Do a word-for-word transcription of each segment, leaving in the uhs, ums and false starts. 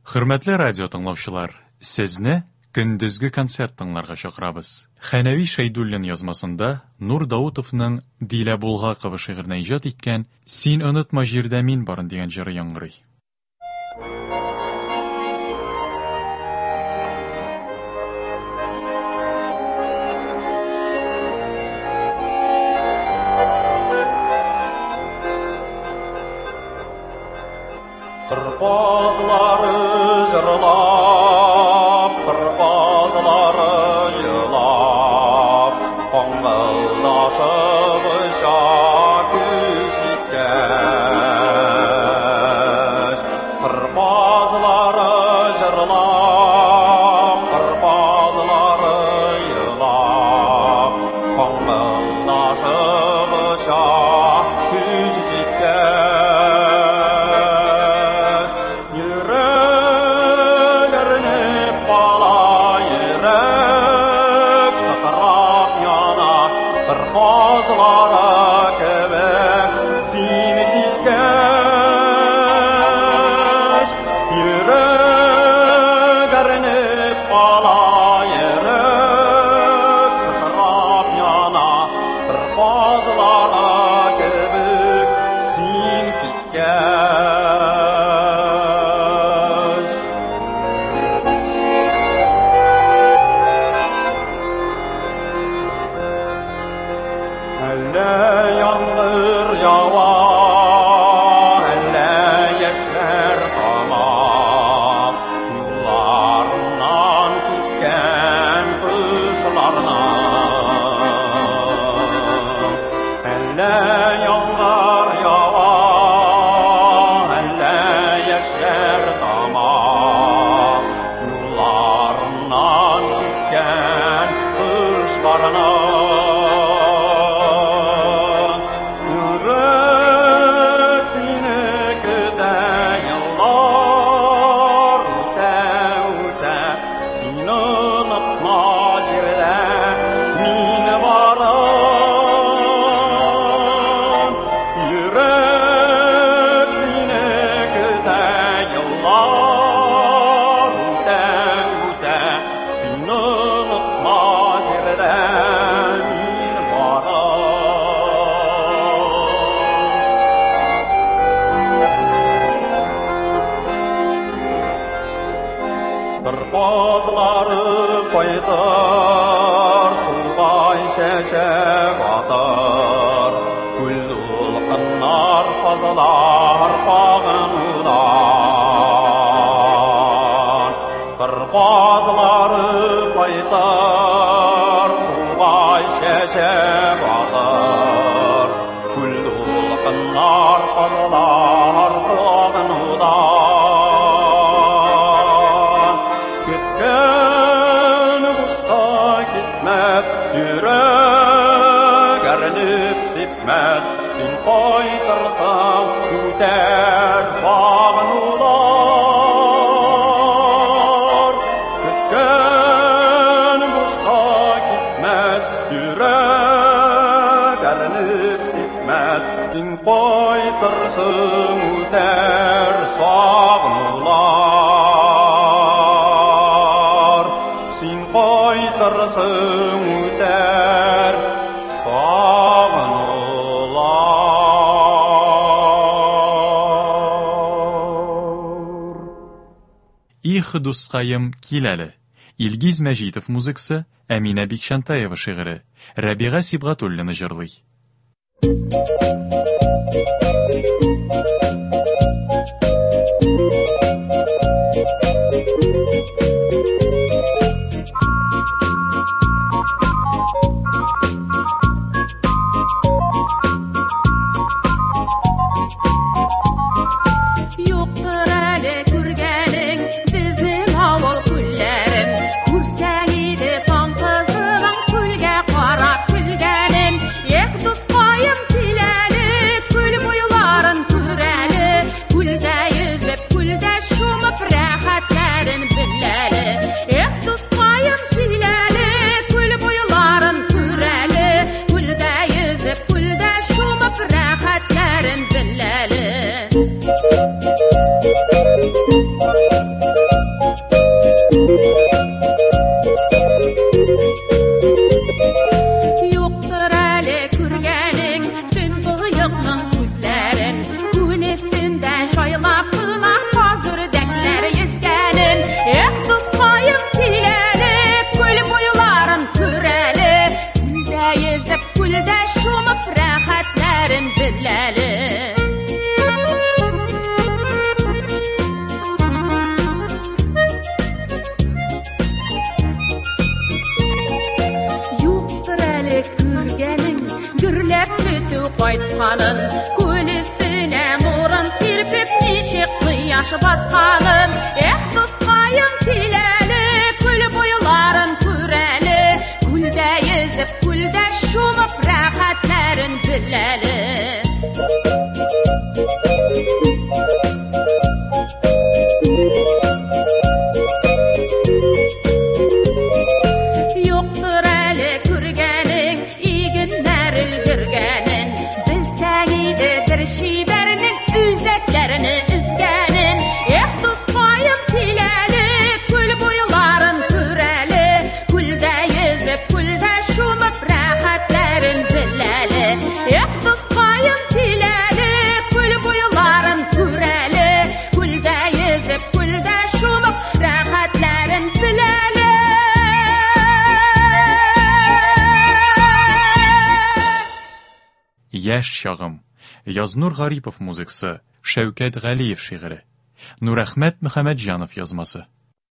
Хөрмәтле радио тыңлаучылар, сезне көндезге концерт тыңларга чакырабыз. Хәнәви Шәйдуллин язмасында Нур Даутовның Дилә Булгакова шигыренә иҗат иткән «Син онытма җирдә мин барын» дигән җыры яңгырый. Пырпазлары жырлап, пырпазлары йылап, қоңғылдашып ұша күз иткәч. Пырпазлары жырлап, пырпазлары йылап, қоңғылдашып ұша күз иткәч. Пырпазлары кайтар, сулбай шәшәк атар, күл дулкыннар казалар пагынудан. Пырпазлары кайтар, сулбай шәшәк атар, күл дулкыннар казалар пагынудан. Yürek erinip bitmez, sen kaytarsan üter sağınılar. Kütken boşka gitmez, yürek erinip bitmez, sen kaytarsan üter sağınılar. Sen kaytarsan üter sağınılar. Их дускайым киләле. Илгиз Мәҗитов музыкасы, Әминә Бикшантаева шигыре, Рәбига Сибгатуллина җырлый. Кара күлгәнем, ех дускайым киләле, күл буйлы ашып атқанын, ех досқайым келәлі, көл бойларын көрәлі, күлдә езіп, күлдә шумып, рәхәтләрін біләлі. Yoqtır әлі көргәнің, игіннәр үлгіргәнін, білсәң иді бір шибәрінің үзәкләріні үзгәнін. Ех досқайым келәлі, көл бойларын көрәлі, күлдә езіп, күлдә шумып, рәхәтләрін біләлі. Ех досқайым келәлі, көл бойларын көрәлі, күлдә езіп, күлдә шумып, рәхәтләрін біләлі. Яш чагым. Язнур Гарипов музыкасы, Шәүкәт Галиев шигыре. Нурәхмәт Мөхәммәтҗанов язмасы.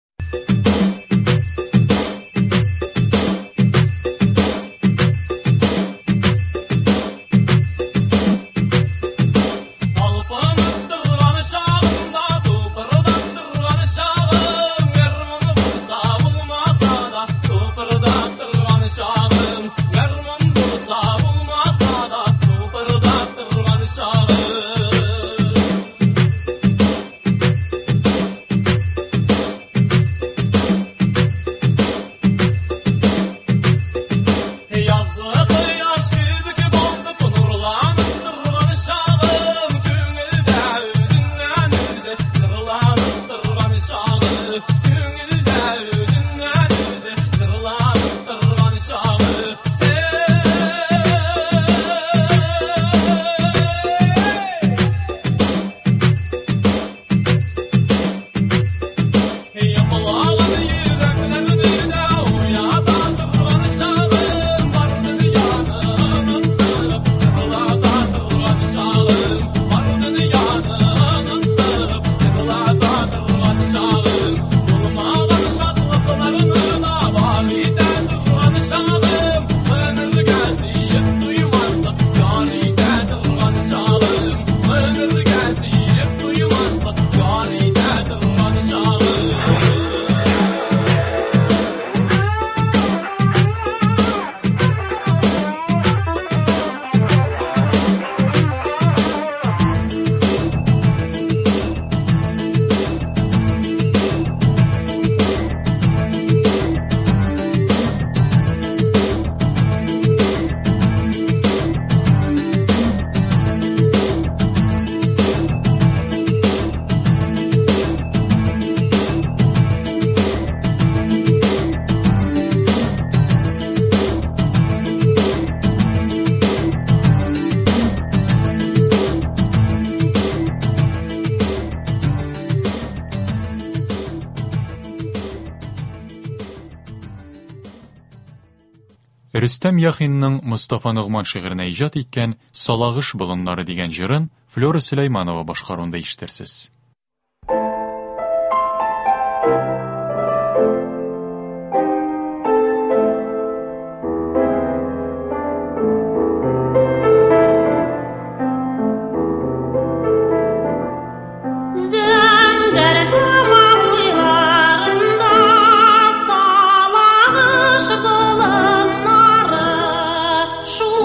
Рөстәм Яхинның Мостафа Нугман шигыренә иҗат иткән «Салагыш болыннары» дигән җырын Флора Сөләйманова башкаруында ишетерсез.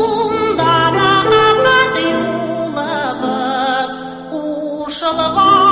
Шалава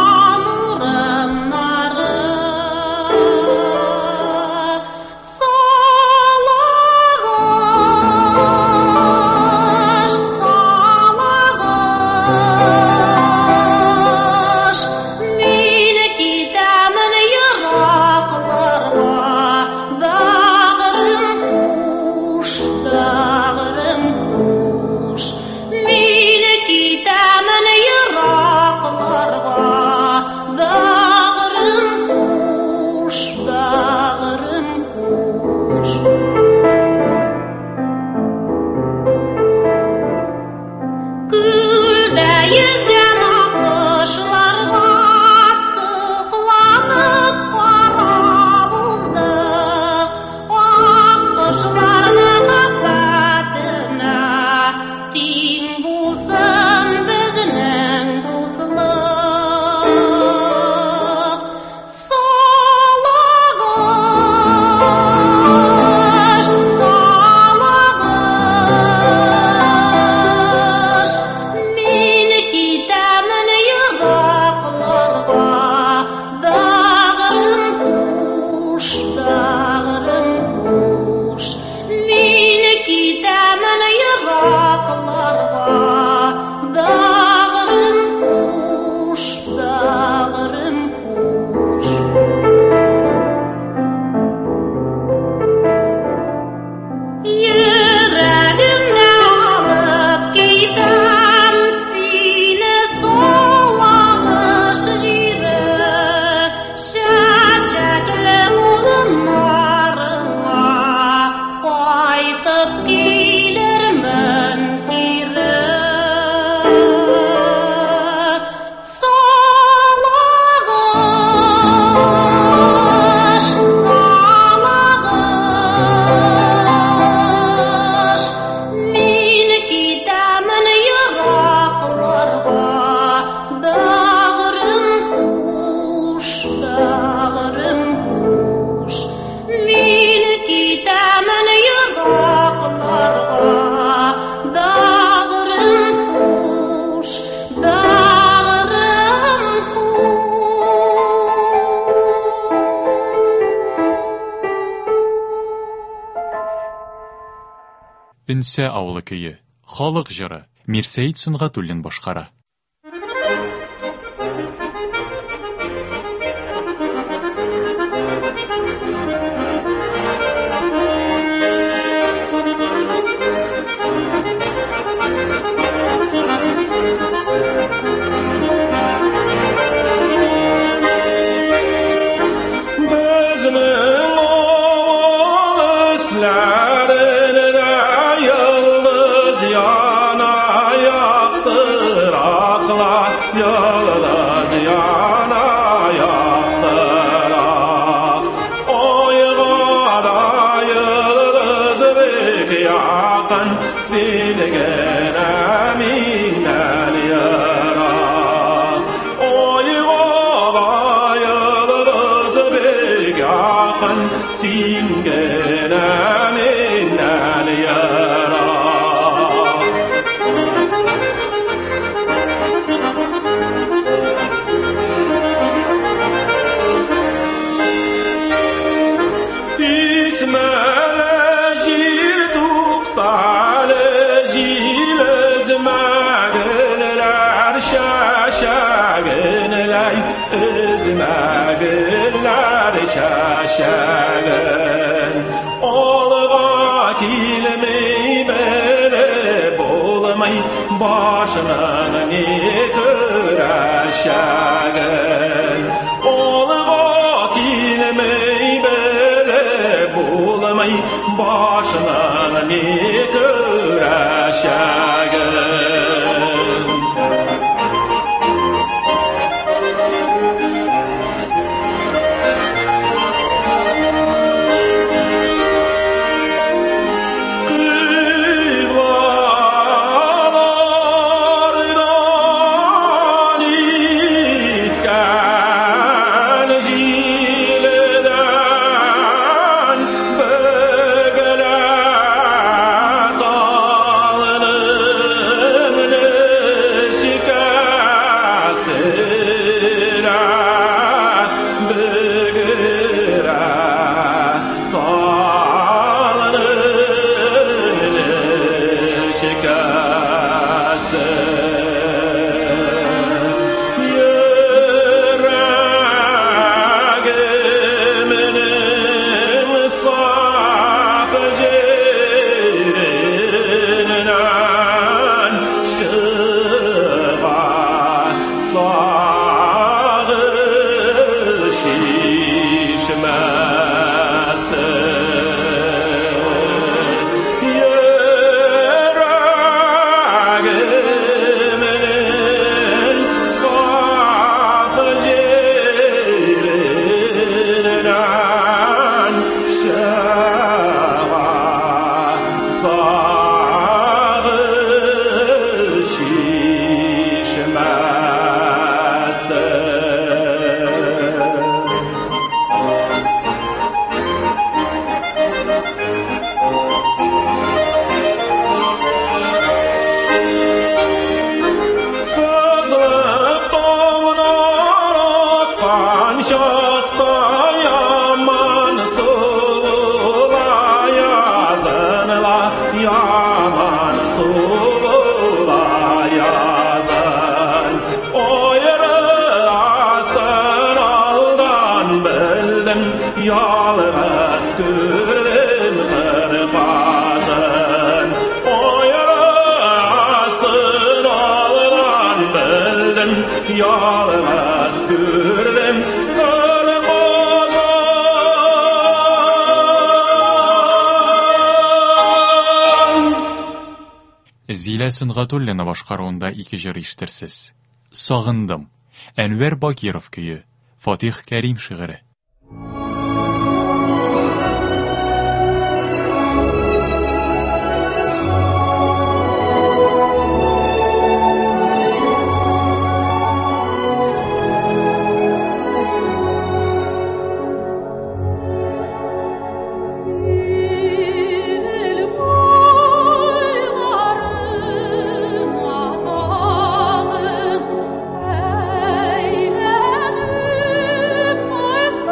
Үнсә авылы көйі, халық жыры, Мирсәйит Сөнгатуллин башкара. Başına ne güreşen Olga kilmeyi bele bulamay Başına ne güreşen Зилә Сөнгатуллина башкаруында ике җыр ишетерсез. Сагындым. Әнвәр Бакиров көйе. Фатих Кәрим шигыре. Aynen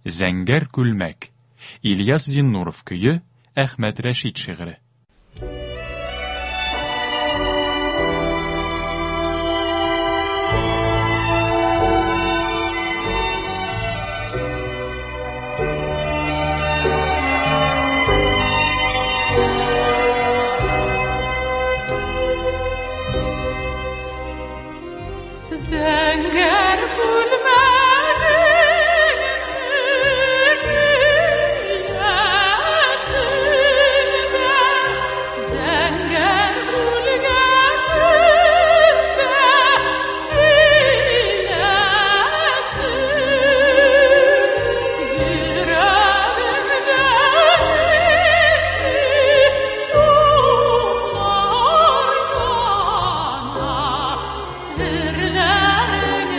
Зәңгәр күлмәк. İlyas Zinnurov көйі, Әхмәт Рәшид шиғыры. Zəngər gülmənin yəsində, zəngər gülgənində güləsin, yüreğində ruhlar yana, sirlər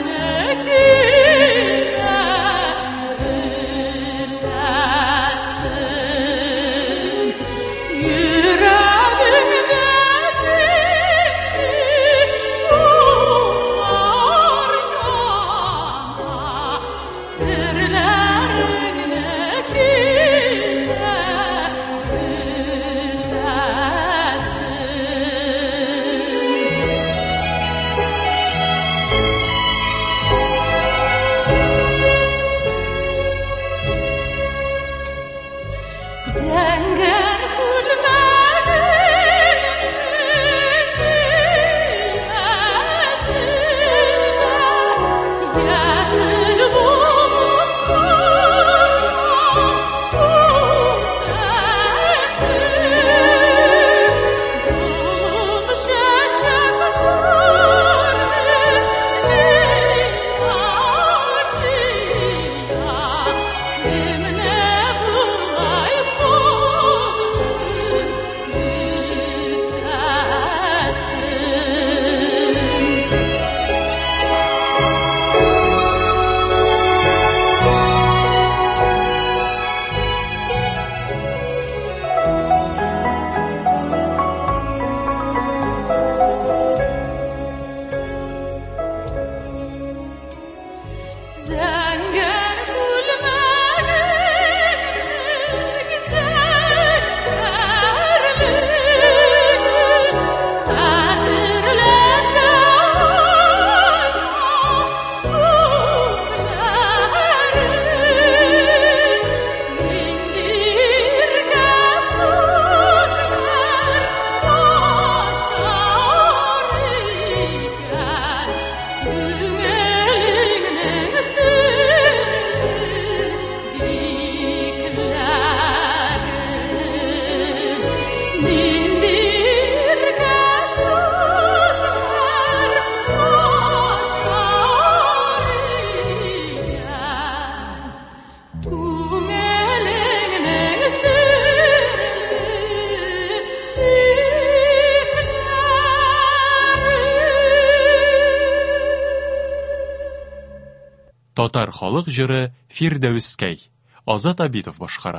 Татар халык җыры Фирдәүскәй. Азат Абитов башкара.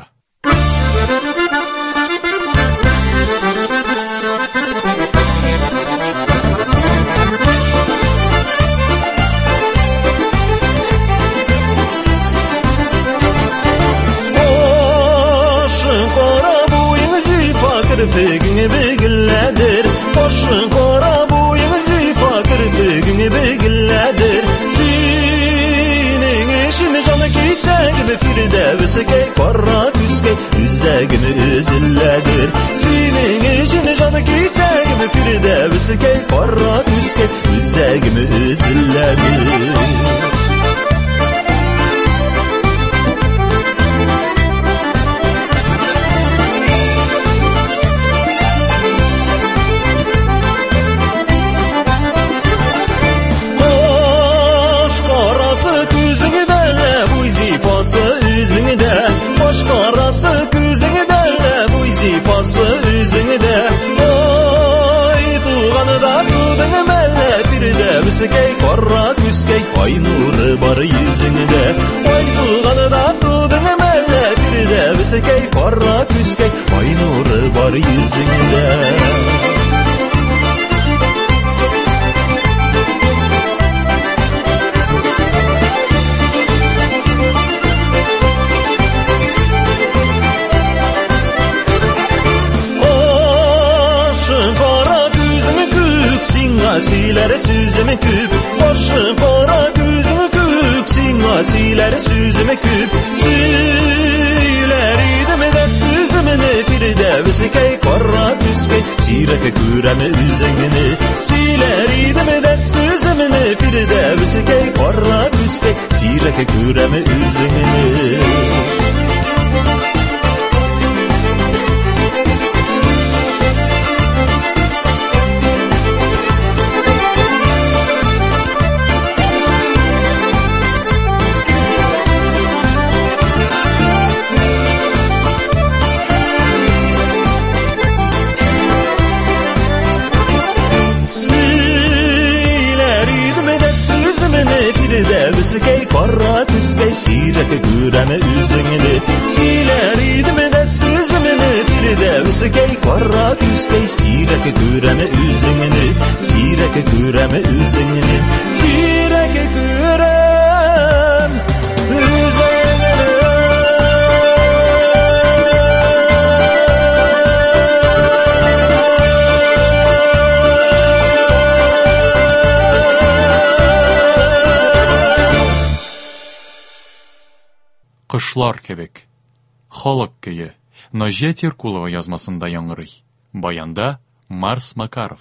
Başın qara boyun zifa kirpigini begillədir. Başın qara boyun zifa kirpigini begillədir. Şimdi canı giysegimi Firdevskey Kara küskey yüzegimi üzülledir. Senin işini canı giysegimi Firdevskey Kara küskey yüzegimi üzülledir. Başkarası küzünü de bu zifası üzünü de oy tuğanı da tuğdun melle Firdevskey kara küskey ay nuru var yüzünü de oy tuğanı da tuğdun melle Firdevskey kara küskey ay nuru var yüzünü de. siler sözümü küp Başı kara gözünü kük Sina siler sözümü küp Söyler idim de sözümü nefirde Vüzükey kara küskey Sireke küreme üzengini Siler idim de sözümü nefirde Vüzükey kara küskey Sireke küreme üzengini Vüzükey kara küskey Sireke küreme üzengini Siler idim de sözümü nefirde Vüzükey kara küskey Sireke küreme üzengini Sireke küreme üzengini Sireke kürem üzengini Кышлар кебек. Халык көйе. Наҗия Теркулова язмасында яңгырый. Баянда Марс Макаров.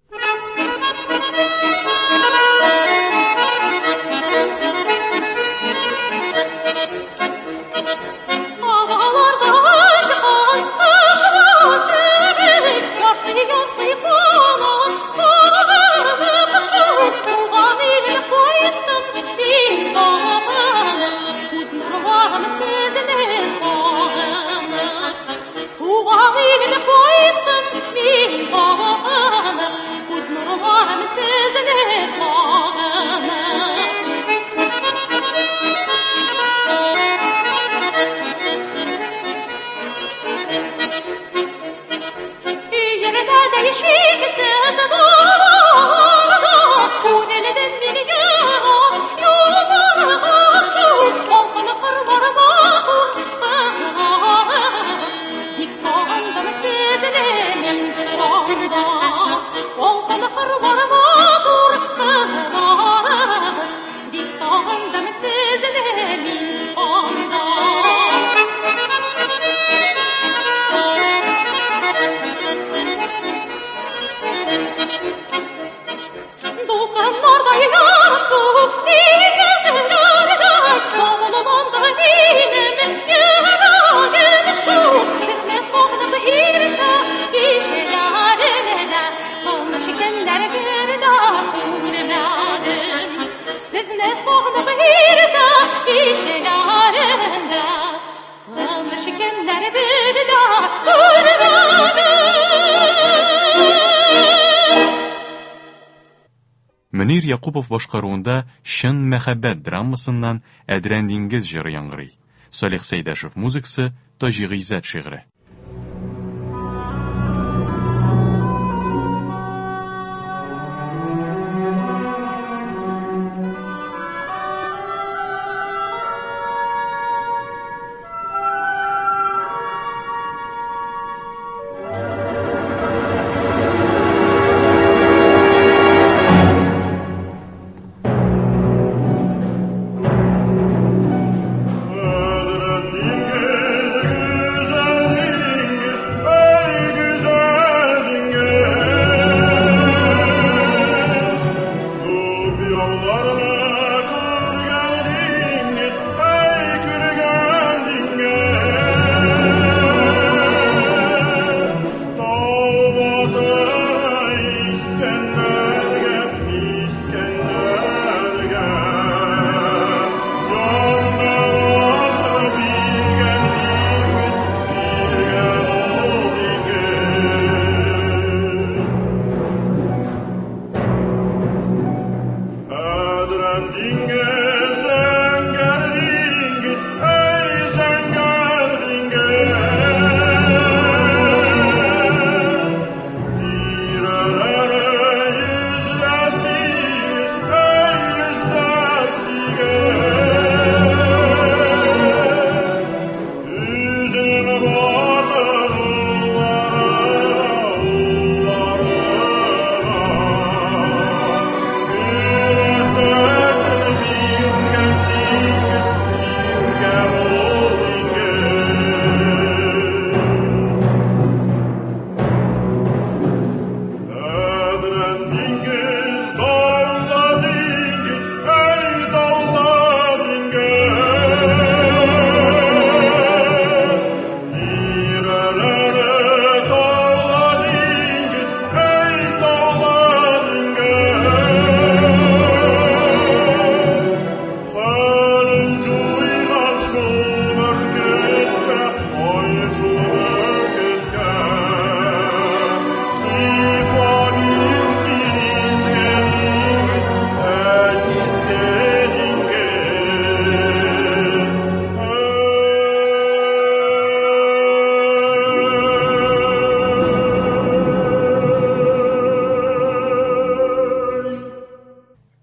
Мөнир Якупов башкаруында Шын мәхәббәт драмасыннан Әдрән диңгез җыры яңгырый. Салих Сәйдәшев музыкасы, Таҗи Гыйззәт шигъре. Dinge,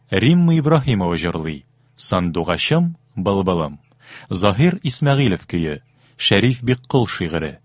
Римма Ибрахимова җырлый. Сандугачым, былбылым. Заһир Исмәгыйлев көе. Шәриф Биккол шигыре.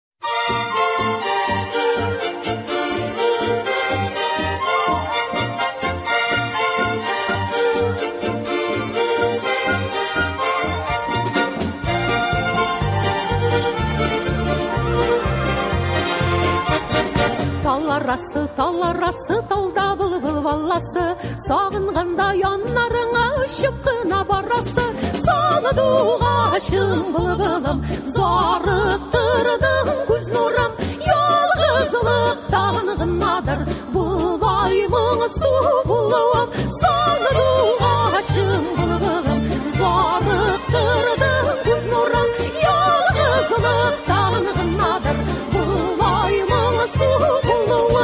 Таларасы, таларасы, талда былбыл баласы, сағынғанда яннарыңа ұшып қына барасы. Сағынуғашым былбылым, зарықтырдың көз нұрым, ялғызлықтан ғынадыр, бұлай мұңсу бұлуым. Сағынуғашым былбылым, зарықтырдың көз нұрым, ялғызлықтан ғынадыр, бұлай мұңсу бұлуым.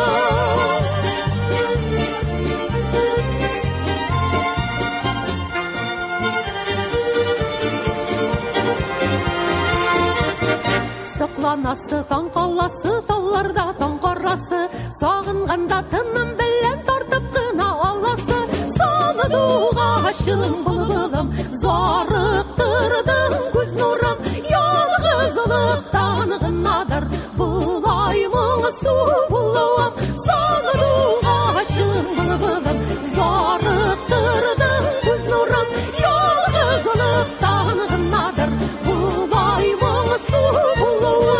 Сықланасы, таң қаласы, талларда таң қарасы, сағынғанда тыным білен тартып қына аласы. Сағынуғашым былбылым, зарықтырдың көз нұрым, ялғызлықтан ғынадыр, бұлай мұңсу бұлуым. Сағынуғашым былбылым, зарықтырдың көз нұрым, ялғызлықтан ғынадыр, бұлай мұңсу бұлуым.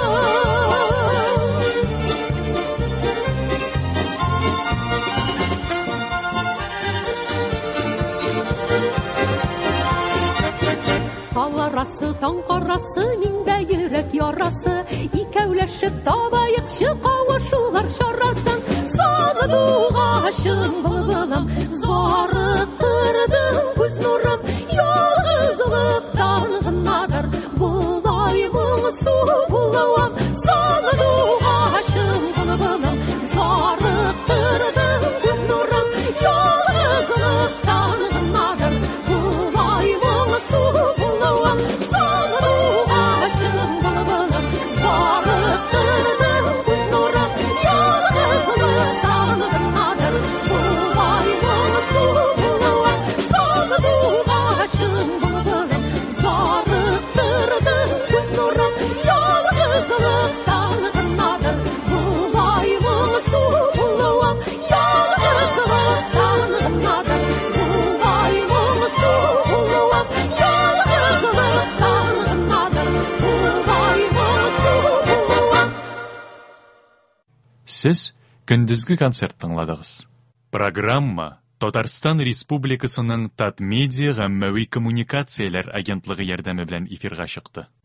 Таларасы, таң қарасы, миндә йөрәк ярасы, икәүләшеп табайыкчы кавышулар чарасын. Сағынуғашым былбылым, зарықтырдың күз нұрым, ялғызлықтан ғынадыр, бұлай мұңсу бұлуым. Сағынуғашым былбылым, зарықтырдың күз нұрым, ялғызлықтан ғынадыр, бұлай мұңсу бұлуым. Сағынуғашым былбылым, зарықтырдың күз нұрым, ялғызлықтан ғынадыр, бұлай мұңсу бұлуым. Сағынуғашым былбылым, зарықтырдың күз нұрым, ялғызлықтан ғынадыр, бұлай мұңсу бұлуым. Ялғызлықтан ғынадыр, бұлай мұңсу бұлуым. Ялғызлықтан ғынадыр, бұлай мұңсу бұлуым. Сез көндүзгү концерт тыңладыгыз. Программа Татарстан Республикасының Татмедиа гаммәви коммуникацияләр агентлыгы ярдәме белән эфирга чыкты.